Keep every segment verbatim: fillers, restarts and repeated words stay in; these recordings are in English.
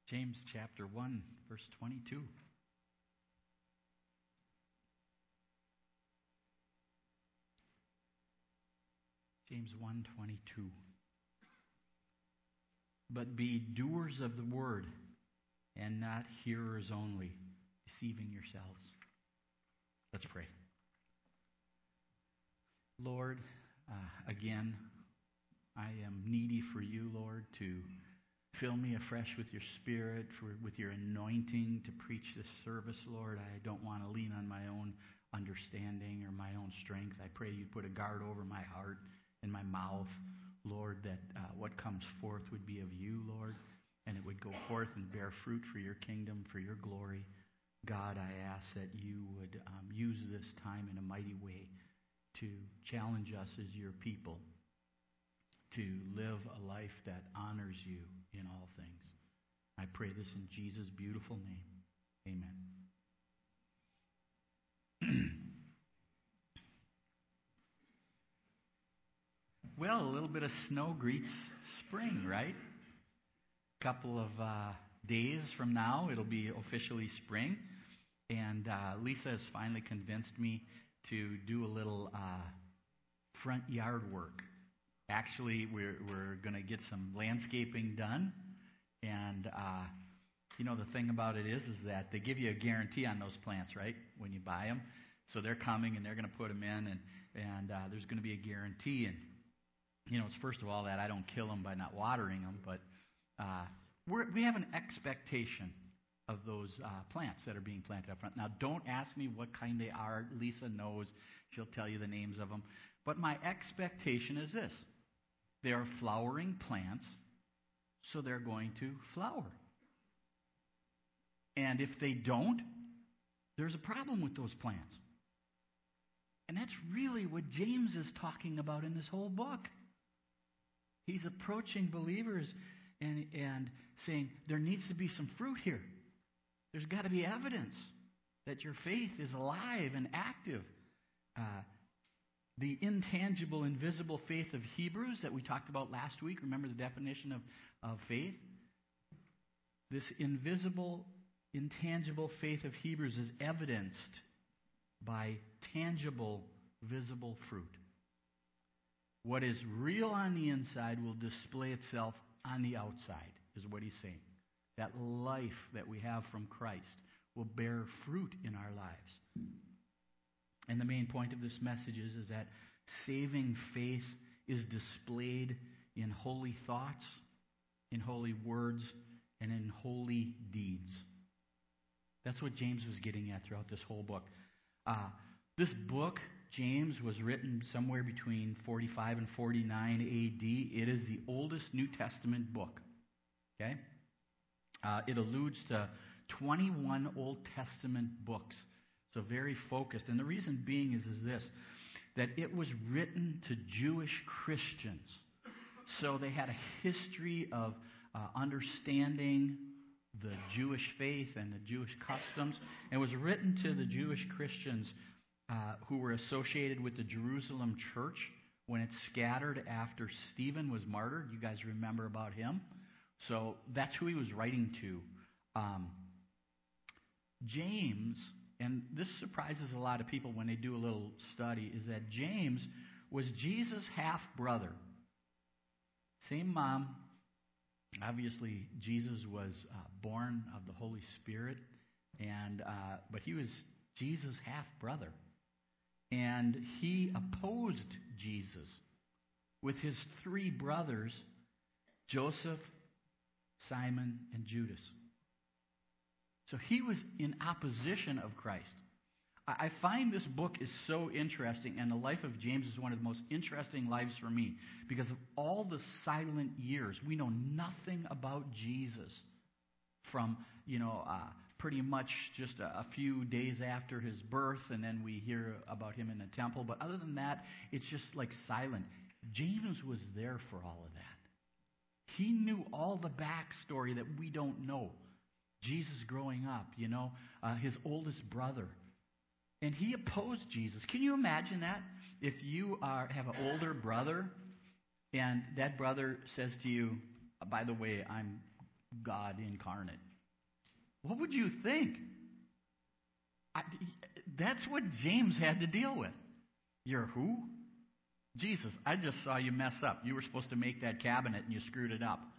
James chapter one, verse twenty-two. James one twenty-two. But be doers of the word, and not hearers only, deceiving yourselves. Let's pray. Lord, uh, again, I am needy for you, Lord, to fill me afresh with your Spirit, for, with your anointing to preach this service, Lord. I don't want to lean on my own understanding or my own strength. I pray you put a guard over my heart and my mouth, Lord, that uh, what comes forth would be of you, Lord, and it would go forth and bear fruit for your kingdom, for your glory. God, I ask that you would um, use this time in a mighty way to challenge us as your people to live a life that honors you in all things. I pray this in Jesus' beautiful name. Amen. Well, a little bit of snow greets spring, right? A couple of uh, days from now, it'll be officially spring. And uh, Lisa has finally convinced me to do a little uh, front yard work. Actually, we're we're going to get some landscaping done. And, uh, you know, the thing about it is, is that they give you a guarantee on those plants, right, when you buy them. So they're coming, and they're going to put them in, and, and uh, there's going to be a guarantee. And, you know, it's first of all that I don't kill them by not watering them, but uh, we're, we have an expectation of those uh, plants that are being planted up front. Now, don't ask me what kind they are. Lisa knows. She'll tell you the names of them. But my expectation is this. They are flowering plants, so they're going to flower. And if they don't, there's a problem with those plants. And that's really what James is talking about in this whole book. He's approaching believers and, and saying, there needs to be some fruit here. There's got to be evidence that your faith is alive and active. Uh, the intangible, invisible faith of Hebrews that we talked about last week. Remember the definition of, of faith? This invisible, intangible faith of Hebrews is evidenced by tangible, visible fruit. What is real on the inside will display itself on the outside, is what he's saying. That life that we have from Christ will bear fruit in our lives. And the main point of this message is, is that saving faith is displayed in holy thoughts, in holy words, and in holy deeds. That's what James was getting at throughout this whole book. Uh, this book, James, was written somewhere between forty-five and forty-nine A D. It is the oldest New Testament book. Okay? Uh, it alludes to twenty-one Old Testament books. So very focused. And the reason being is, is this, that it was written to Jewish Christians. So they had a history of uh, understanding the Jewish faith and the Jewish customs. And it was written to the Jewish Christians uh, who were associated with the Jerusalem church when it scattered after Stephen was martyred. You guys remember about him? So that's who he was writing to. Um, James, and this surprises a lot of people when they do a little study, is that James was Jesus' half-brother. Same mom. Obviously, Jesus was uh, born of the Holy Spirit, and uh, but he was Jesus' half-brother. And he opposed Jesus with his three brothers, Joseph, Simon, and Judas. So he was in opposition of Christ. I find this book is so interesting, and the life of James is one of the most interesting lives for me because of all the silent years. We know nothing about Jesus from, you know, uh, pretty much just a, a few days after his birth, and then we hear about him in the temple. But other than that, it's just like silent. James was there for all of that. He knew all the backstory that we don't know. Jesus growing up, you know, uh, his oldest brother. And he opposed Jesus. Can you imagine that? If you are have an older brother, and that brother says to you, by the way, I'm God incarnate. What would you think? I, that's what James had to deal with. You're who? Jesus, I just saw you mess up. You were supposed to make that cabinet and you screwed it up.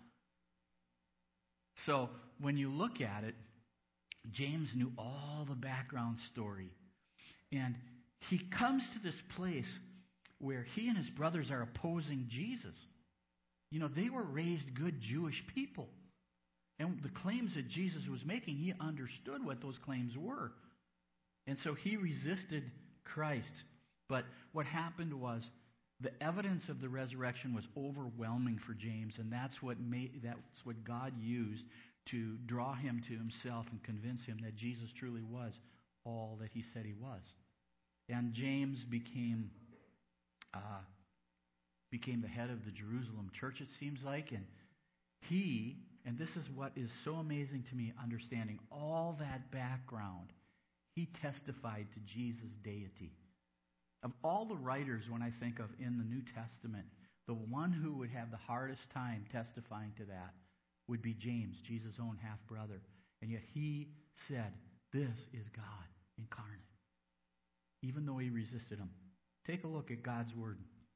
So when you look at it, James knew all the background story. And he comes to this place where he and his brothers are opposing Jesus. You know, they were raised good Jewish people. And the claims that Jesus was making, he understood what those claims were. And so he resisted Christ. But what happened was the evidence of the resurrection was overwhelming for James, and that's what made, that's what God used to draw him to himself and convince him that Jesus truly was all that he said he was. And James became uh, became the head of the Jerusalem church, it seems like, and he, and this is what is so amazing to me, understanding all that background, he testified to Jesus' deity. Of all the writers, when I think of in the New Testament, the one who would have the hardest time testifying to that would be James, Jesus' own half-brother. And yet he said, this is God incarnate, even though he resisted him. Take a look at God's Word.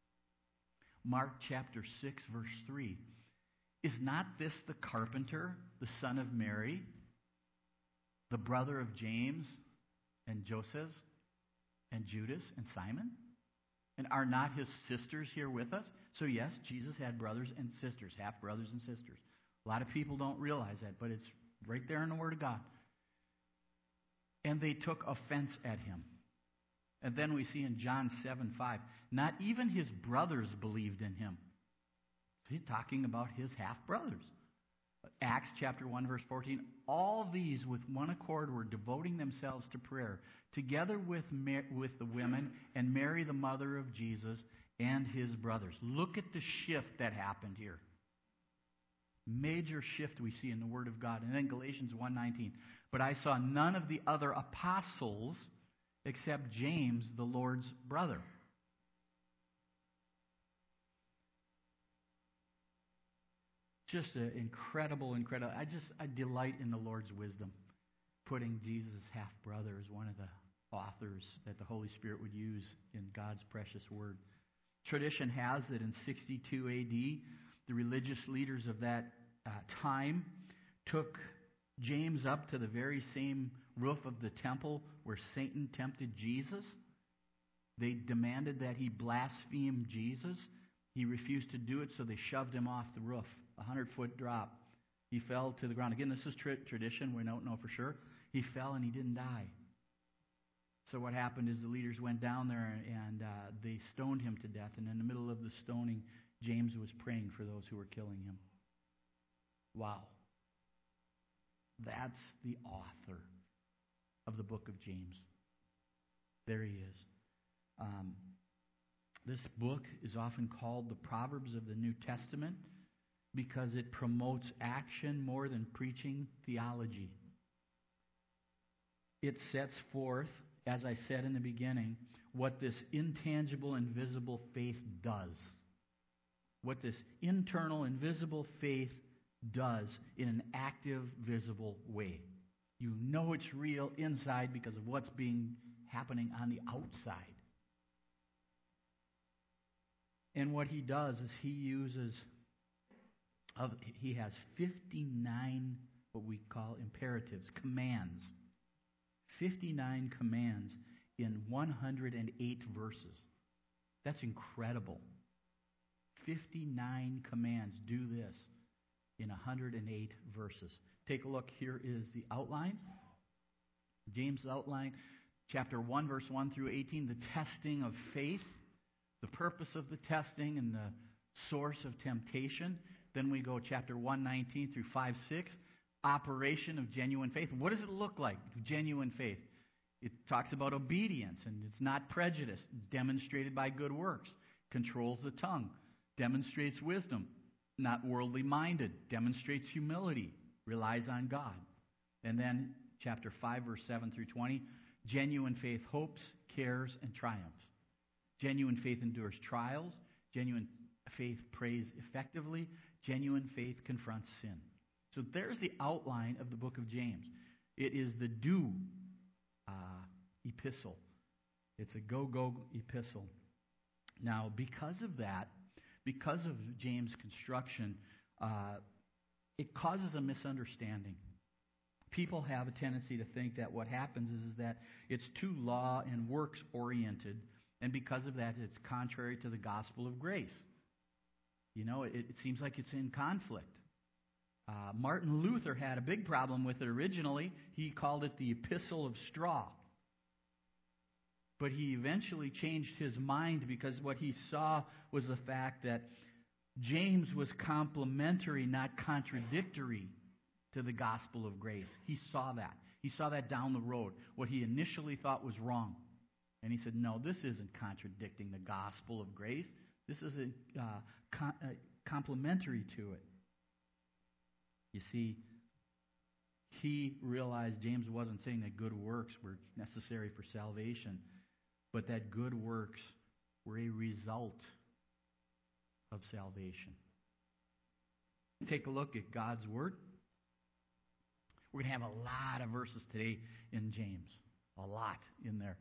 Mark chapter six, verse three. Is not this the carpenter, the son of Mary, the brother of James and Joseph and Judas and Simon? And are not his sisters here with us? So yes, Jesus had brothers and sisters, half-brothers and sisters. A lot of people don't realize that, but it's right there in the Word of God. And they took offense at him. And then we see in John seven five, not even his brothers believed in him. So he's talking about his half-brothers. Acts chapter one, verse fourteen, all these with one accord were devoting themselves to prayer, together with, Mar- with the women and Mary, the mother of Jesus, and his brothers. Look at the shift that happened here. Major shift we see in the Word of God. And then Galatians one nineteen, but I saw none of the other apostles except James, the Lord's brother. Just an incredible, incredible. I just I delight in the Lord's wisdom, putting Jesus' half-brother as one of the authors that the Holy Spirit would use in God's precious Word. Tradition has that in sixty-two A D, the religious leaders of that uh, time took James up to the very same roof of the temple where Satan tempted Jesus. They demanded that he blaspheme Jesus. He refused to do it, so they shoved him off the roof, a hundred-foot drop. He fell to the ground. Again, this is tra- tradition. We don't know for sure. He fell and he didn't die. So what happened is the leaders went down there and uh, they stoned him to death. And in the middle of the stoning, James was praying for those who were killing him. Wow. That's the author of the book of James. There he is. Um, this book is often called the Proverbs of the New Testament because it promotes action more than preaching theology. It sets forth, as I said in the beginning, what this intangible, invisible faith does. What this internal, invisible faith does in an active, visible way. You know it's real inside because of what's being happening on the outside. And what he does is he uses, of, he has fifty-nine what we call imperatives, commands. fifty-nine commands in one hundred eight verses. That's incredible. fifty-nine commands. Do this in one hundred eight verses. Take a look. Here is the outline. James' outline, chapter one, verse one through eighteen, the testing of faith, the purpose of the testing and the source of temptation. Then we go chapter one nineteen through five six, operation of genuine faith. What does it look like, genuine faith? It talks about obedience, and it's not prejudice, demonstrated by good works, controls the tongue, demonstrates wisdom, not worldly minded, demonstrates humility, relies on God. And then chapter five, verse seven through twenty, genuine faith hopes, cares, and triumphs. Genuine faith endures trials. Genuine faith prays effectively. Genuine faith confronts sin. So there's the outline of the book of James. It is the do uh, epistle. It's a go-go epistle. Now, because of that, because of James' construction, uh, it causes a misunderstanding. People have a tendency to think that what happens is, is that it's too law and works oriented, and because of that, it's contrary to the gospel of grace. You know, it, it seems like it's in conflict. Uh, Martin Luther had a big problem with it originally. He called it the Epistle of Straw. But he eventually changed his mind because what he saw was the fact that James was complementary, not contradictory to the gospel of grace. He saw that. He saw that down the road, what he initially thought was wrong. And he said, no, this isn't contradicting the gospel of grace. This is a, uh, con- uh, complementary to it. You see, he realized James wasn't saying that good works were necessary for salvation, but that good works were a result of salvation. Take a look at God's Word. We're going to have a lot of verses today in James. A lot in there.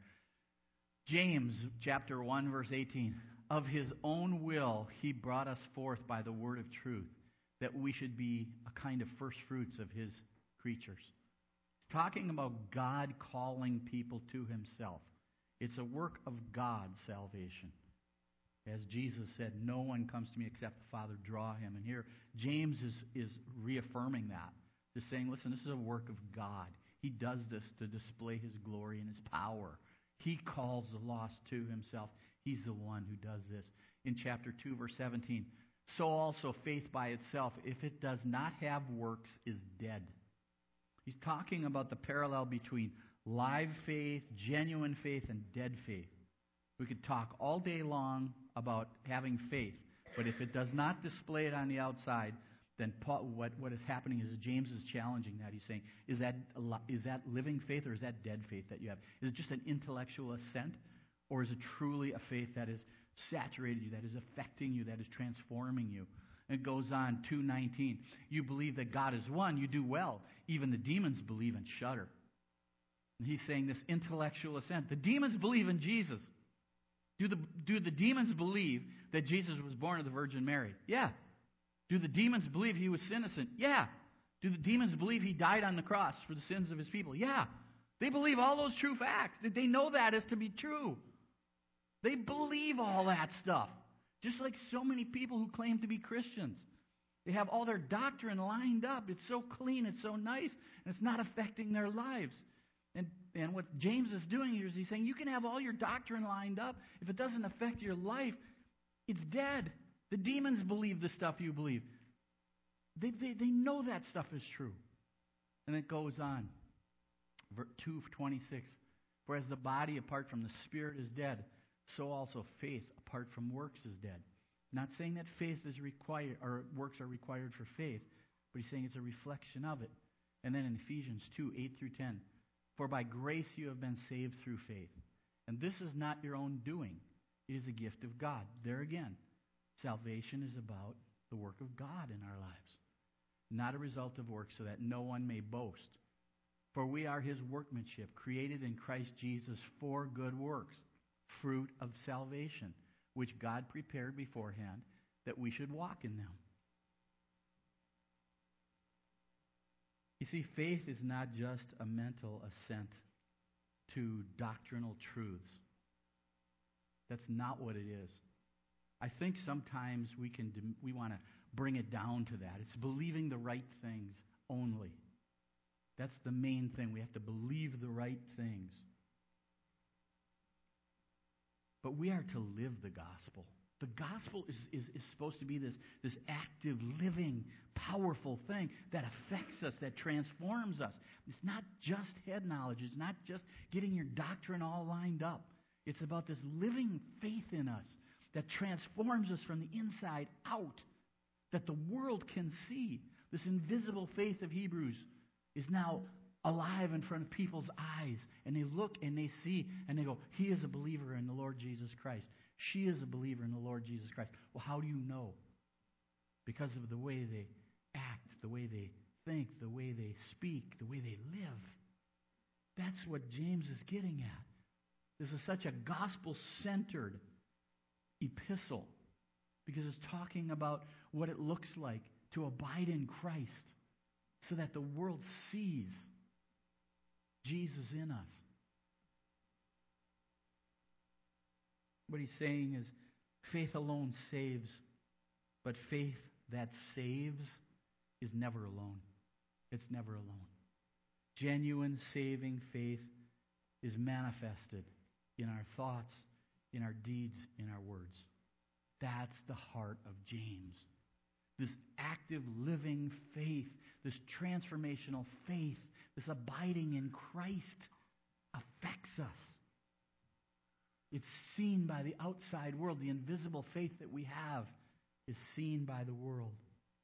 James chapter one, verse eighteen. Of his own will he brought us forth by the word of truth, that we should be a kind of first fruits of his creatures. It's talking about God calling people to himself. It's a work of God, salvation. As Jesus said, no one comes to me except the Father draw him. And here, James is, is reaffirming that. Just saying, listen, this is a work of God. He does this to display his glory and his power. He calls the lost to himself. He's the one who does this. In chapter two, verse seventeen, so also faith by itself, if it does not have works, is dead. He's talking about the parallel between live faith, genuine faith, and dead faith. We could talk all day long about having faith, but if it does not display it on the outside, then Paul, what, what is happening is James is challenging that. He's saying, is that, is that living faith or is that dead faith that you have? Is it just an intellectual assent, or is it truly a faith that is saturated you, that is affecting you, that is transforming you? And it goes on, two nineteen. You believe that God is one, you do well. Even the demons believe and shudder. And he's saying this intellectual assent. The demons believe in Jesus. Do the, do the demons believe that Jesus was born of the Virgin Mary? Yeah. Do the demons believe he was innocent? Yeah. Do the demons believe he died on the cross for the sins of his people? Yeah. They believe all those true facts. They know that as to be true. They believe all that stuff. Just like so many people who claim to be Christians. They have all their doctrine lined up. It's so clean, it's so nice, and it's not affecting their lives. And, and what James is doing here is he's saying you can have all your doctrine lined up. If it doesn't affect your life, it's dead. The demons believe the stuff you believe. They, they, they know that stuff is true. And it goes on. two twenty-six. For as the body apart from the spirit is dead, so also faith apart from works is dead. Not saying that faith is required or works are required for faith, but he's saying it's a reflection of it. And then in Ephesians two, eight through ten, for by grace you have been saved through faith. And this is not your own doing. It is a gift of God. There again, salvation is about the work of God in our lives, not a result of works, so that no one may boast. For we are his workmanship, created in Christ Jesus for good works, fruit of salvation, which God prepared beforehand that we should walk in them. You see, faith is not just a mental assent to doctrinal truths. That's not what it is. I think sometimes we can we want to bring it down to that. It's believing the right things only. That's the main thing. We have to believe the right things. But we are to live the gospel. The gospel is, is, is supposed to be this, this active, living, powerful thing that affects us, that transforms us. It's not just head knowledge. It's not just getting your doctrine all lined up. It's about this living faith in us that transforms us from the inside out, that the world can see. This invisible faith of Hebrews is now alive in front of people's eyes. And they look and they see and they go, he is a believer in the Lord Jesus Christ. She is a believer in the Lord Jesus Christ. Well, how do you know? Because of the way they act, the way they think, the way they speak, the way they live. That's what James is getting at. This is such a gospel-centered epistle because it's talking about what it looks like to abide in Christ so that the world sees Jesus in us. What he's saying is faith alone saves, but faith that saves is never alone. It's never alone. Genuine saving faith is manifested in our thoughts, in our deeds, in our words. That's the heart of James. This active, living faith, this transformational faith, this abiding in Christ affects us. It's seen by the outside world. The invisible faith that we have is seen by the world.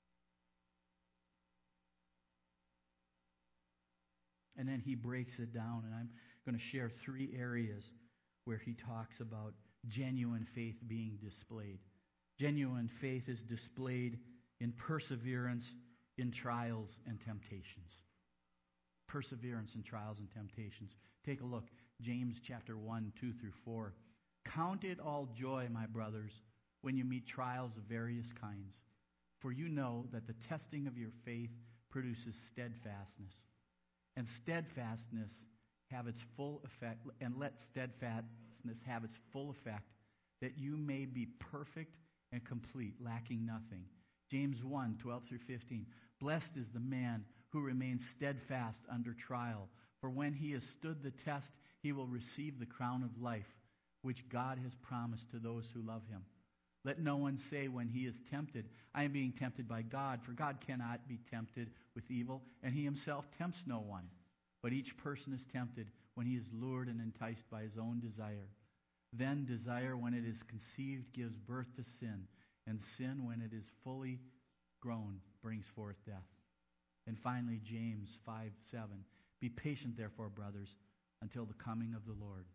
And then he breaks it down, and I'm going to share three areas where he talks about genuine faith being displayed. Genuine faith is displayed in perseverance in trials and temptations. Perseverance in trials and temptations. Take a look. James chapter one, two through four. Count it all joy, my brothers, when you meet trials of various kinds. For you know that the testing of your faith produces steadfastness. And steadfastness have its full effect, and let steadfastness have its full effect, that you may be perfect and complete, lacking nothing. James one, twelve through fifteen. Blessed is the man who remains steadfast under trial, for when he has stood the test, he will receive the crown of life, which God has promised to those who love him. Let no one say when he is tempted, I am being tempted by God, for God cannot be tempted with evil, and he himself tempts no one. But each person is tempted when he is lured and enticed by his own desire. Then desire, when it is conceived, gives birth to sin, and sin, when it is fully grown, brings forth death. And finally, James five seven. Be patient, therefore, brothers, until the coming of the Lord.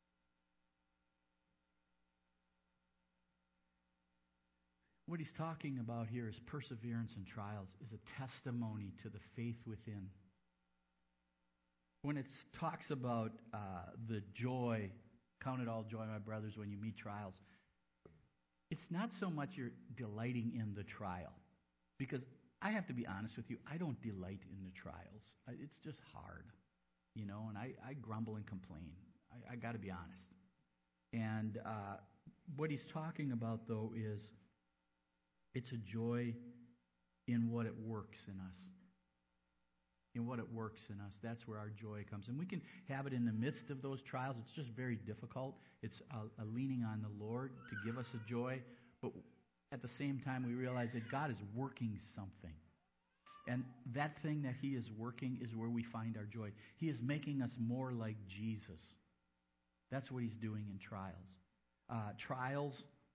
What he's talking about here is perseverance in trials, is a testimony to the faith within. When it talks about uh, the joy, count it all joy, my brothers, when you meet trials, it's not so much you're delighting in the trial. Because I have to be honest with you, I don't delight in the trials. I, it's just hard, you know, and I, I grumble and complain. I, I got to be honest. And uh, what he's talking about, though, is it's a joy in what it works in us. In what it works in us. That's where our joy comes. And we can have it in the midst of those trials. It's just very difficult. It's a, a leaning on the Lord to give us a joy. But at the same time, we realize that God is working something. And that thing that he is working is where we find our joy. He is making us more like Jesus. That's what he's doing in trials. Uh, trials,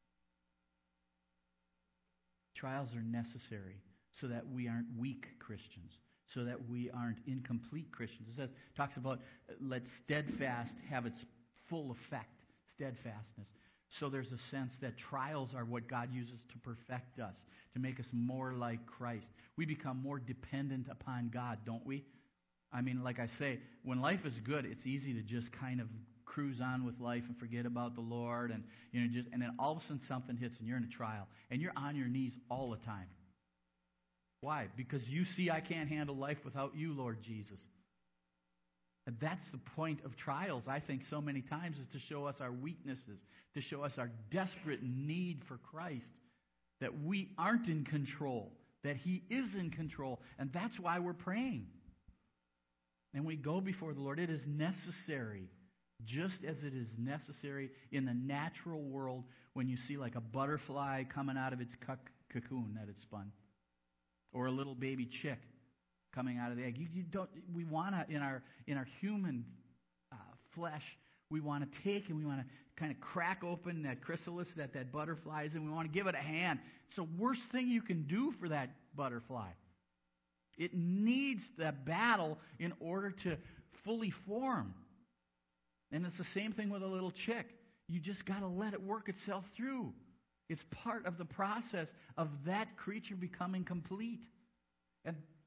trials are necessary so that we aren't weak Christians, so that we aren't incomplete Christians. It says, talks about uh, let steadfast have its full effect, steadfastness. So there's a sense that trials are what God uses to perfect us, to make us more like Christ. We become more dependent upon God, don't we? I mean, like I say, when life is good, it's easy to just kind of cruise on with life and forget about the Lord, and you know, just and then all of a sudden something hits and you're in a trial, and you're on your knees all the time. Why? Because you see I can't handle life without you, Lord Jesus. And that's the point of trials, I think, so many times, is to show us our weaknesses, to show us our desperate need for Christ, that we aren't in control, that he is in control, and that's why we're praying. And we go before the Lord. It is necessary, just as it is necessary in the natural world when you see like a butterfly coming out of its cocoon that it spun, or a little baby chick coming out of the egg. You, you don't. We want to, in our in our human uh, flesh, we want to take and we want to kind of crack open that chrysalis that that butterfly is in. We want to give it a hand. It's the worst thing you can do for that butterfly. It needs that battle in order to fully form. And it's the same thing with a little chick. You just got to let it work itself through. It's part of the process of that creature becoming complete. And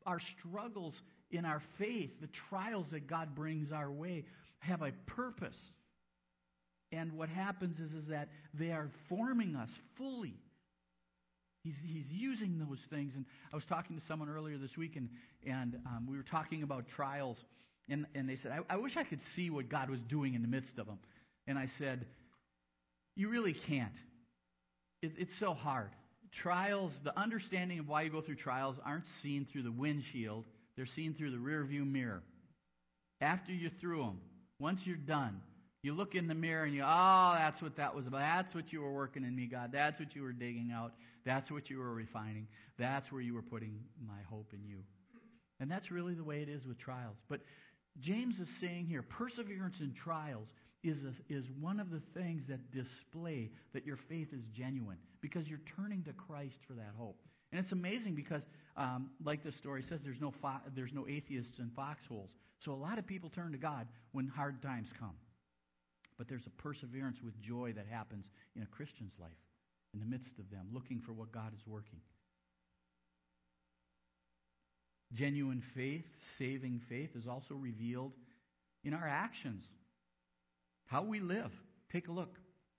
our struggles in our faith, the trials that God brings our way, have a purpose. And what happens is, is that they are forming us fully. He's, he's using those things. And I was talking to someone earlier this week, and, and um, we were talking about trials. And, and they said, I, I wish I could see what God was doing in the midst of them. And I said, you really can't. It, it's so hard. Trials, the understanding of why you go through trials aren't seen through the windshield. They're seen through the rearview mirror. After you're through them, once you're done, you look in the mirror and you, oh, that's what that was about. That's what you were working in me, God. That's what you were digging out. That's what you were refining. That's where you were putting my hope in you. And that's really the way it is with trials. But James is saying here, perseverance in trials is a, is one of the things that display that your faith is genuine, because you're turning to Christ for that hope. And it's amazing because, um, like this story says, there's no fo- there's no atheists in foxholes. So a lot of people turn to God when hard times come. But there's a perseverance with joy that happens in a Christian's life, in the midst of them, looking for what God is working. Genuine faith, saving faith, is also revealed in our actions. How we live. Take a look.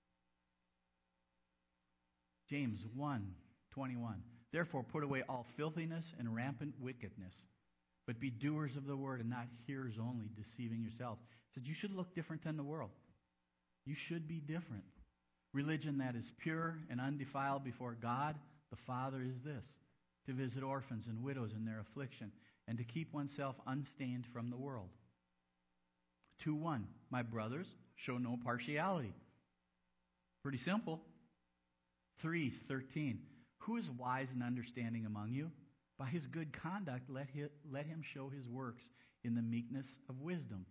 James one twenty-one. Therefore put away all filthiness and rampant wickedness, but be doers of the word and not hearers only, deceiving yourselves. He said you should look different than the world. You should be different. Religion that is pure and undefiled before God, the Father, is this: to visit orphans and widows in their affliction, and to keep oneself unstained from the world. two one. My brothers, show no partiality. Pretty simple. three thirteen. Who is wise and understanding among you? By his good conduct, let him, let him show his works in the meekness of wisdom.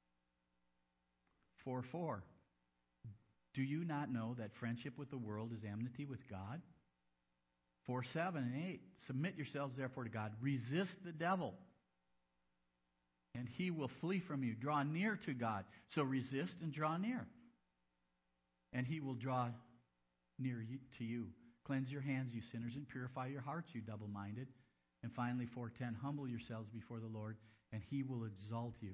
four four. Do you not know that friendship with the world is enmity with God? four seven and eight. Submit yourselves therefore to God. Resist the devil, and he will flee from you. Draw near to God. So resist and draw near, and he will draw near to you. Cleanse your hands, you sinners, and purify your hearts, you double-minded. And finally, four ten. Humble yourselves before the Lord, and he will exalt you.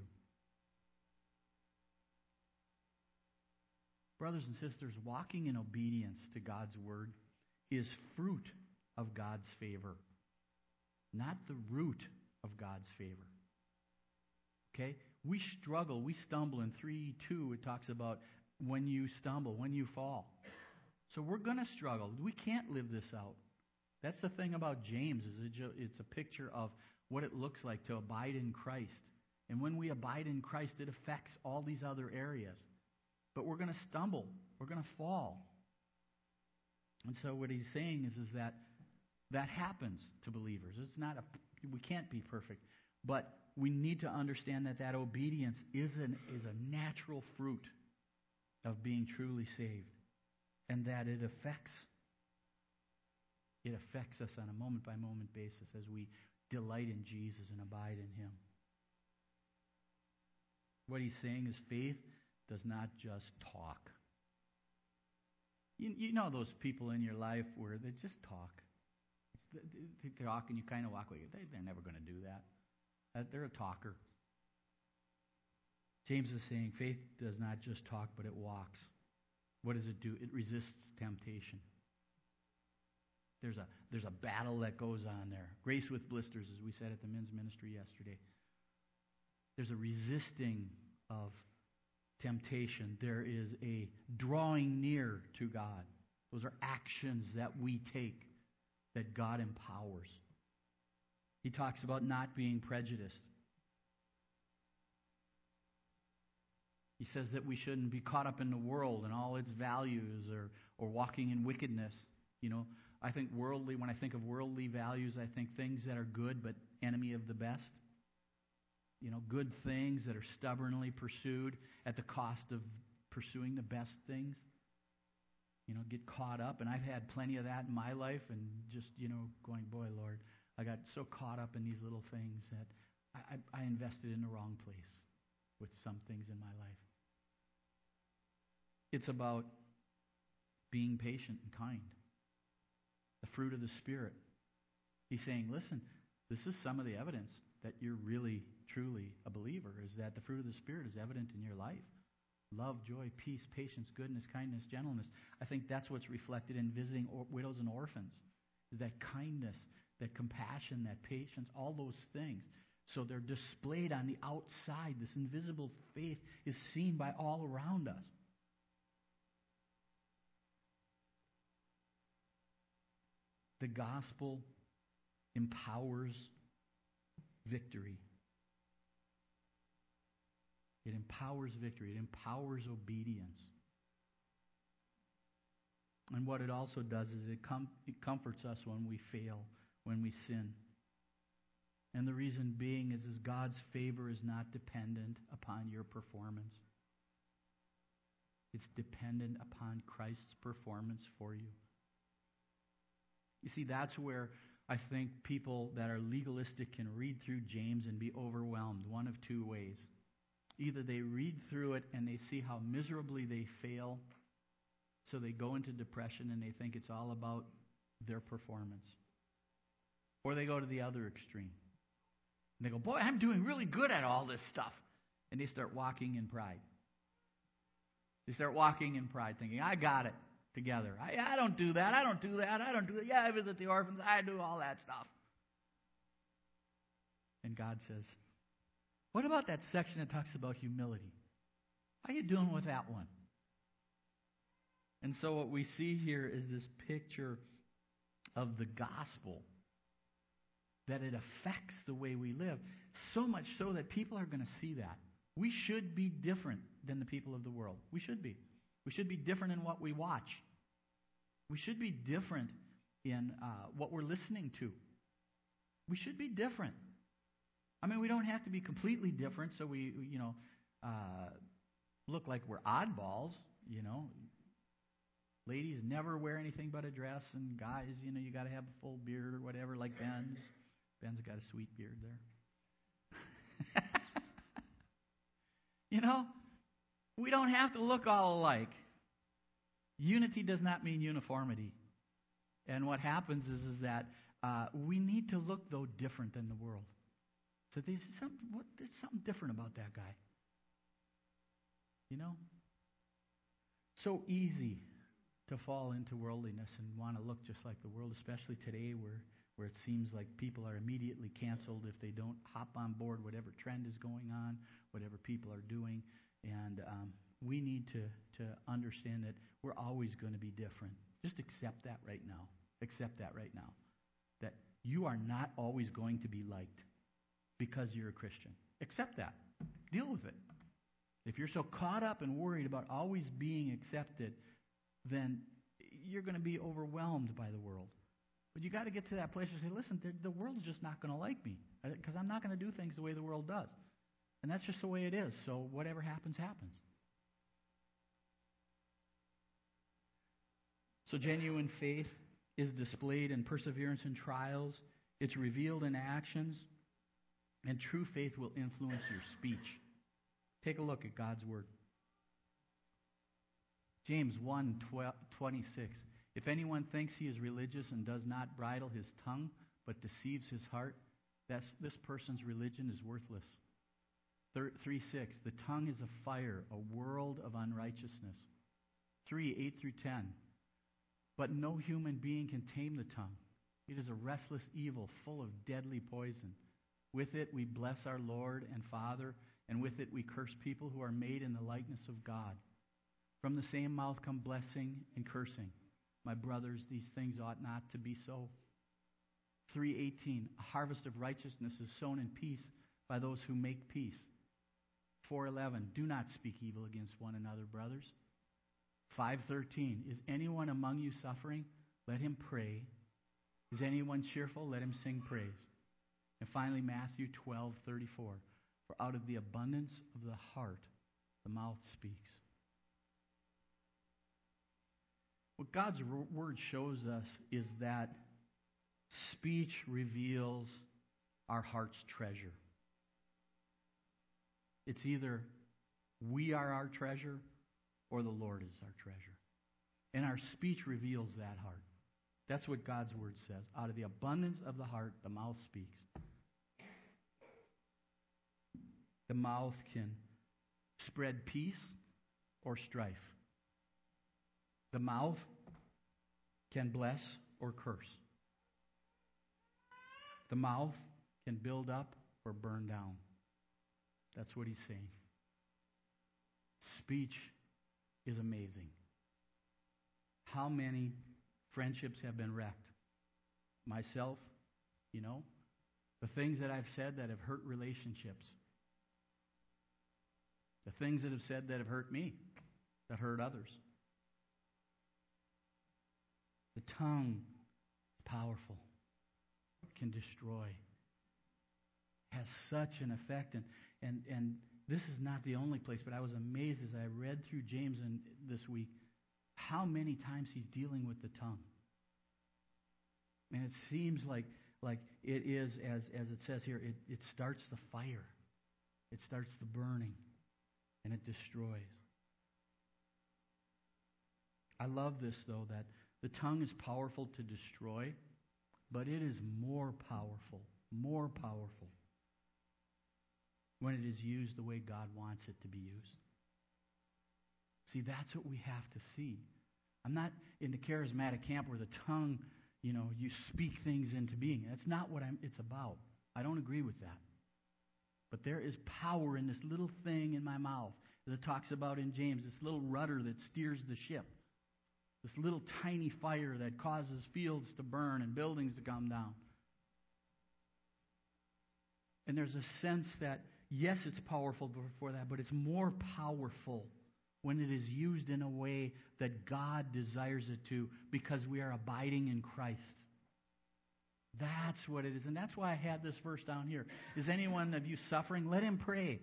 Brothers and sisters, walking in obedience to God's word is fruit of God's favor, not the root of God's favor. Okay? We struggle, we stumble. In three two, it talks about when you stumble, when you fall. So we're going to struggle. We can't live this out. That's the thing about James, is it's a picture of what it looks like to abide in Christ. And when we abide in Christ, it affects all these other areas. But we're going to stumble. We're going to fall. And so what he's saying is, is that that happens to believers. It's not a, we can't be perfect. But we need to understand that that obedience is, an, is a natural fruit of being truly saved. And that it affects, it affects us on a moment-by-moment basis as we delight in Jesus and abide in him. What he's saying is faith does not just talk. You, you know those people in your life where they just talk. It's, they talk and you kind of walk away. They, they're never going to do that. Uh, they're a talker. James is saying faith does not just talk, but it walks. What does it do? It resists temptation. There's a, there's a battle that goes on there. Grace with blisters, as we said at the men's ministry yesterday. There's a resisting of temptation. There is a drawing near to God. Those are actions that we take that God empowers. He talks about not being prejudiced. He says that we shouldn't be caught up in the world and all its values, or, or walking in wickedness. You know, I think worldly, when I think of worldly values, I think things that are good but enemy of the best. You know, good things that are stubbornly pursued at the cost of pursuing the best things. You know, get caught up. And I've had plenty of that in my life, and just, you know, going, boy, Lord, I got so caught up in these little things that I, I, I invested in the wrong place with some things in my life. It's about being patient and kind. The fruit of the Spirit. He's saying, listen, This is some of the evidence that you're really, truly a believer, is that the fruit of the Spirit is evident in your life. Love, joy, peace, patience, goodness, kindness, gentleness. I think that's what's reflected in visiting or- widows and orphans, is that kindness, that compassion, that patience, all those things. So they're displayed on the outside. This invisible faith is seen by all around us. The gospel empowers victory. It empowers victory. It empowers obedience. And what it also does is it, com- it comforts us when we fail, when we sin. And the reason being is, is God's favor is not dependent upon your performance. It's dependent upon Christ's performance for you. You see, that's where I think people that are legalistic can read through James and be overwhelmed one of two ways. Either they read through it and they see how miserably they fail, so they go into depression and they think it's all about their performance. Or they go to the other extreme. And they go, boy, I'm doing really good at all this stuff. And they start walking in pride. They start walking in pride thinking, I got it together. I, I don't do that. I don't do that. I don't do that. Yeah, I visit the orphans. I do all that stuff. And God says, what about that section that talks about humility? How are you doing with that one? And so what we see here is this picture of the gospel, that it affects the way we live, so much so that people are going to see that. We should be different than the people of the world. We should be. We should be different in what we watch. We should be different in uh, what we're listening to. We should be different. I mean, we don't have to be completely different so we, you know, uh, look like we're oddballs, you know. Ladies never wear anything but a dress, and guys, you know, you got to have a full beard or whatever, like Ben's. Ben's got a sweet beard there. You know, we don't have to look all alike. Unity does not mean uniformity. And what happens is, is that uh, we need to look, though, different than the world. So there's something, what, there's something different about that guy. You know? So easy to fall into worldliness and want to look just like the world, especially today where, where it seems like people are immediately canceled if they don't hop on board whatever trend is going on, whatever people are doing. And um, we need to, to understand that we're always going to be different. Just accept that right now. Accept that right now. That you are not always going to be liked because you're a Christian. Accept that. Deal with it. If you're so caught up and worried about always being accepted, then you're going to be overwhelmed by the world. But you got to get to that place and say, listen, the world's just not going to like me because I'm not going to do things the way the world does. And that's just the way it is. So whatever happens, happens. So genuine faith is displayed in perseverance in trials. It's revealed in actions. And true faith will influence your speech. Take a look at God's Word. James one twenty-six. If anyone thinks he is religious and does not bridle his tongue, but deceives his heart, that's, this person's religion is worthless. three six. The tongue is a fire, a world of unrighteousness. three eight through ten. But no human being can tame the tongue. It is a restless evil, full of deadly poison. With it we bless our Lord and Father, and with it we curse people who are made in the likeness of God. From the same mouth come blessing and cursing. My brothers, these things ought not to be so. three eighteen. A harvest of righteousness is sown in peace by those who make peace. four eleven. Do not speak evil against one another, brothers. five thirteen. Is anyone among you suffering? Let him pray. Is anyone cheerful? Let him sing praise. And finally, Matthew twelve thirty-four. For out of the abundance of the heart, the mouth speaks. What God's Word shows us is that speech reveals our heart's treasure. It's either we are our treasure or the Lord is our treasure. And our speech reveals that heart. That's what God's word says. Out of the abundance of the heart, the mouth speaks. The mouth can spread peace or strife. The mouth can bless or curse. The mouth can build up or burn down. That's what he's saying. Speech is amazing. How many friendships have been wrecked? Myself, you know, the things that I've said that have hurt relationships. The things that have said that have hurt me, that hurt others. The tongue is powerful. It can destroy. It has such an effect. And, and, and this is not the only place, but I was amazed as I read through James in, this week how many times he's dealing with the tongue. And it seems like, like it is, as, as it says here, it, it starts the fire. It starts the burning. And it destroys. I love this, though, that the tongue is powerful to destroy, but it is more powerful, more powerful when it is used the way God wants it to be used. See, that's what we have to see. I'm not in the charismatic camp where the tongue, you know, you speak things into being. That's not what I'm, it's about. I don't agree with that. But there is power in this little thing in my mouth, as it talks about in James, this little rudder that steers the ship. This little tiny fire that causes fields to burn and buildings to come down. And there's a sense that, yes, it's powerful before that, but it's more powerful when it is used in a way that God desires it to, because we are abiding in Christ. That's what it is. And that's why I had this verse down here. Is anyone of you suffering? Let him pray.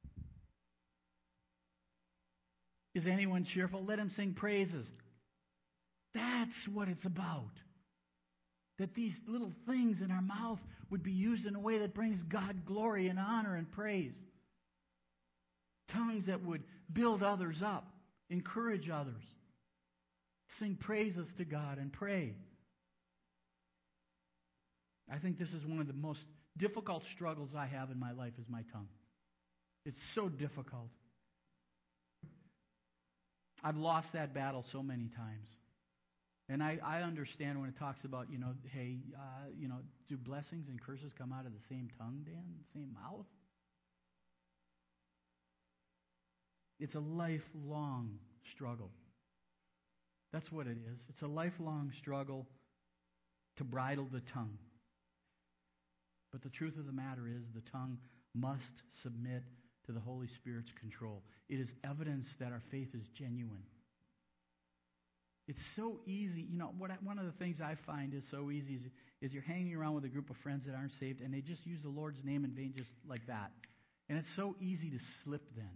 Is anyone cheerful? Let him sing praises. That's what it's about. That these little things in our mouth would be used in a way that brings God glory and honor and praise. Tongues that would build others up, encourage others, sing praises to God and pray. I think this is one of the most difficult struggles I have in my life is my tongue. It's so difficult. I've lost that battle so many times. And I, I understand when it talks about, you know, hey, uh, you know, do blessings and curses come out of the same tongue, Dan? The same mouth? It's a lifelong struggle. That's what it is. It's a lifelong struggle to bridle the tongue. But the truth of the matter is the tongue must submit to the Holy Spirit's control. It is evidence that our faith is genuine. It's so easy. You know, what I, one of the things I find is so easy is, is you're hanging around with a group of friends that aren't saved, and they just use the Lord's name in vain just like that. And it's so easy to slip then.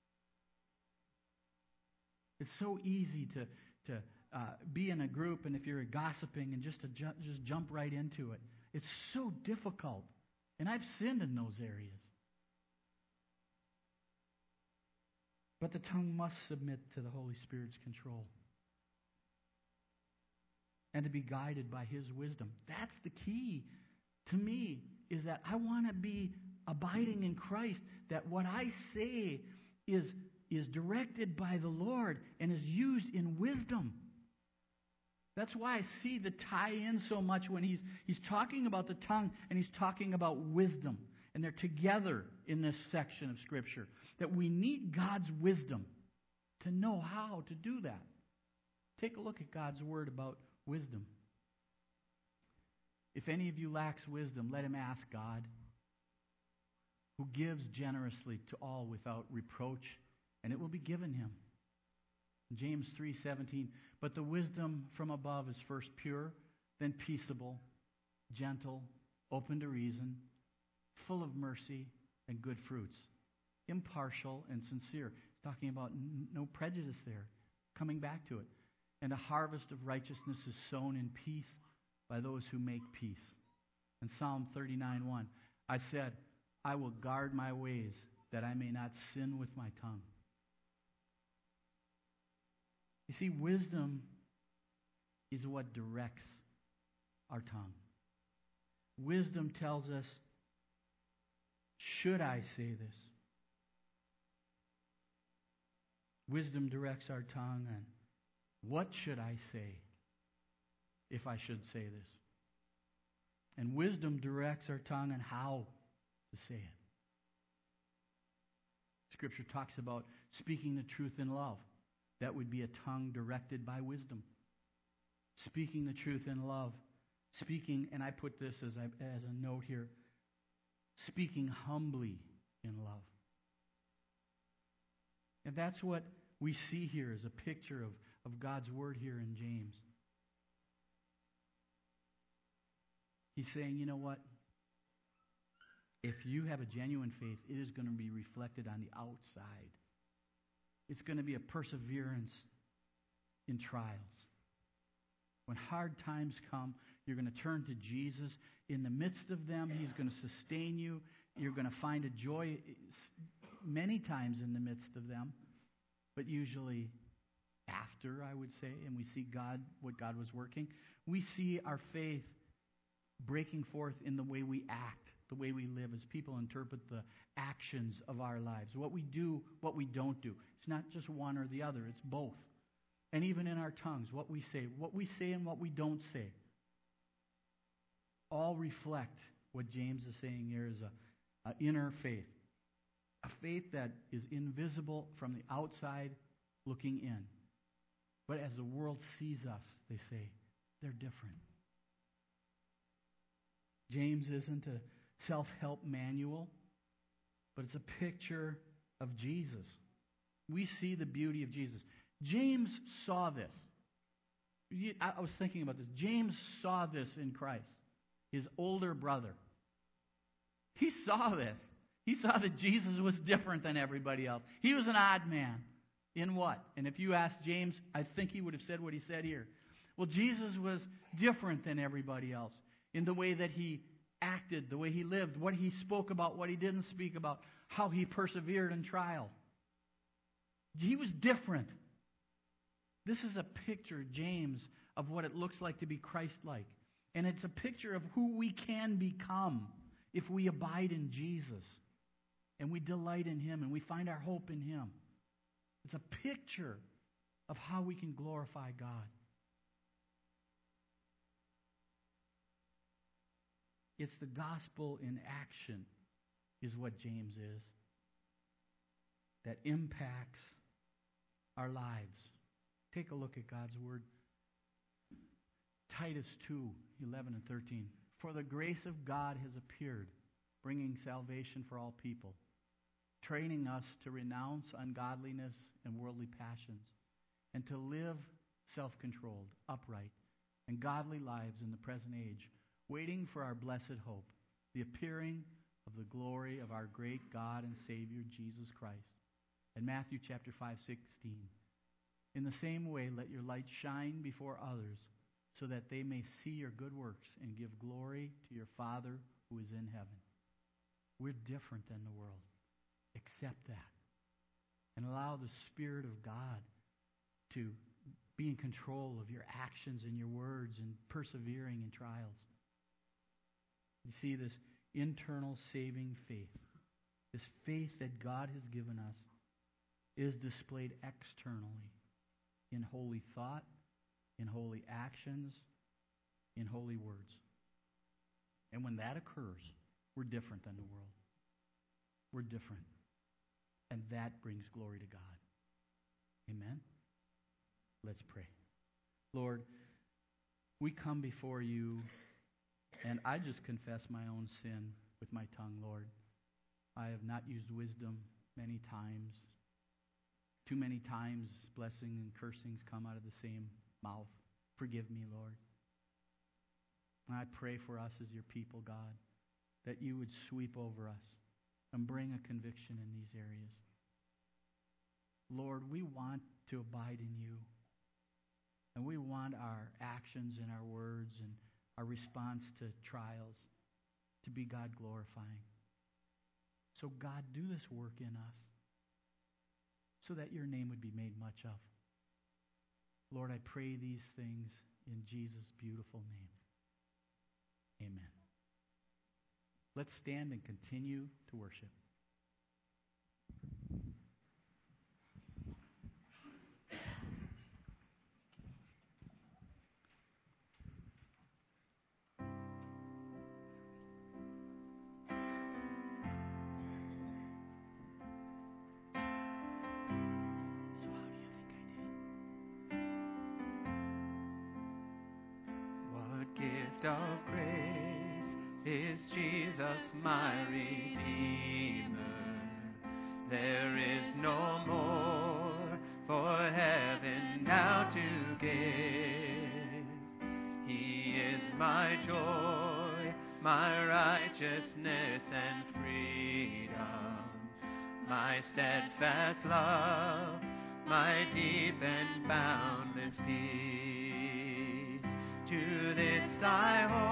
It's so easy to, to uh, be in a group, and if you're gossiping, and just to ju- just jump right into it. It's so difficult. And I've sinned in those areas. But the tongue must submit to the Holy Spirit's control. And to be guided by His wisdom. That's the key to me, is that I want to be abiding in Christ. That what I say is, is directed by the Lord and is used in wisdom. That's why I see the tie-in so much when he's, he's talking about the tongue and he's talking about wisdom. And they're together in this section of Scripture. That we need God's wisdom to know how to do that. Take a look at God's Word about wisdom. If any of you lacks wisdom, let him ask God, who gives generously to all without reproach, and it will be given him. James three seventeen, but the wisdom from above is first pure, then peaceable, gentle, open to reason, full of mercy and good fruits, impartial and sincere. He's talking about n- no prejudice there, coming back to it. And a harvest of righteousness is sown in peace by those who make peace. In Psalm thirty-nine one, I said, I will guard my ways that I may not sin with my tongue. You see, wisdom is what directs our tongue. Wisdom tells us, should I say this? Wisdom directs our tongue on what should I say if I should say this? And wisdom directs our tongue on how to say it. Scripture talks about speaking the truth in love. That would be a tongue directed by wisdom. Speaking the truth in love. Speaking, and I put this as, I, as a note here, speaking humbly in love. And that's what we see here as a picture of, of God's Word here in James. He's saying, you know what? If you have a genuine faith, it is going to be reflected on the outside. It's going to be a perseverance in trials. When hard times come, you're going to turn to Jesus. In the midst of them, He's going to sustain you. You're going to find a joy many times in the midst of them, but usually after, I would say, and we see God, what God was working. We see our faith breaking forth in the way we act, the way we live, as people interpret the actions of our lives. What we do, what we don't do. It's not just one or the other, it's both. And even in our tongues, what we say, what we say and what we don't say, all reflect what James is saying here is a, a inner faith. A faith that is invisible from the outside looking in. But as the world sees us, they say, they're different. James isn't a self-help manual, but it's a picture of Jesus. We see the beauty of Jesus. James saw this. I was thinking about this. James saw this in Christ, his older brother. He saw this. He saw that Jesus was different than everybody else. He was an odd man. In what? And if you ask James, I think he would have said what he said here. Well, Jesus was different than everybody else in the way that he acted, the way he lived, what he spoke about, what he didn't speak about, how he persevered in trial. He was different. This is a picture, James, of what it looks like to be Christ-like. And it's a picture of who we can become if we abide in Jesus and we delight in Him and we find our hope in Him. It's a picture of how we can glorify God. It's the gospel in action is what James is. That impacts our lives. Take a look at God's Word. Titus two, eleven and thirteen. For the grace of God has appeared, bringing salvation for all people, training us to renounce ungodliness and worldly passions, and to live self-controlled, upright, and godly lives in the present age, waiting for our blessed hope, the appearing of the glory of our great God and Savior, Jesus Christ. In Matthew chapter five, sixteen. In the same way, let your light shine before others, so that they may see your good works and give glory to your Father who is in heaven. We're different than the world. Accept that. And allow the Spirit of God to be in control of your actions and your words and persevering in trials. You see this internal saving faith. This faith that God has given us is displayed externally in holy thought, in holy actions, in holy words. And when that occurs, we're different than the world. We're different. And that brings glory to God. Amen? Let's pray. Lord, we come before you, and I just confess my own sin with my tongue, Lord. I have not used wisdom many times. Too many times blessing and cursings come out of the same mouth. Forgive me, Lord. And I pray for us as your people, God, that you would sweep over us and bring a conviction in these areas. Lord, we want to abide in you. And we want our actions and our words and our response to trials to be God glorifying. So God, do this work in us so that your name would be made much of. Lord, I pray these things in Jesus' beautiful name. Let's stand and continue to worship. Of grace is Jesus my Redeemer. There is no more for heaven now to give. He is my joy, my righteousness and freedom, my steadfast love, my deep and boundless peace. To this I hold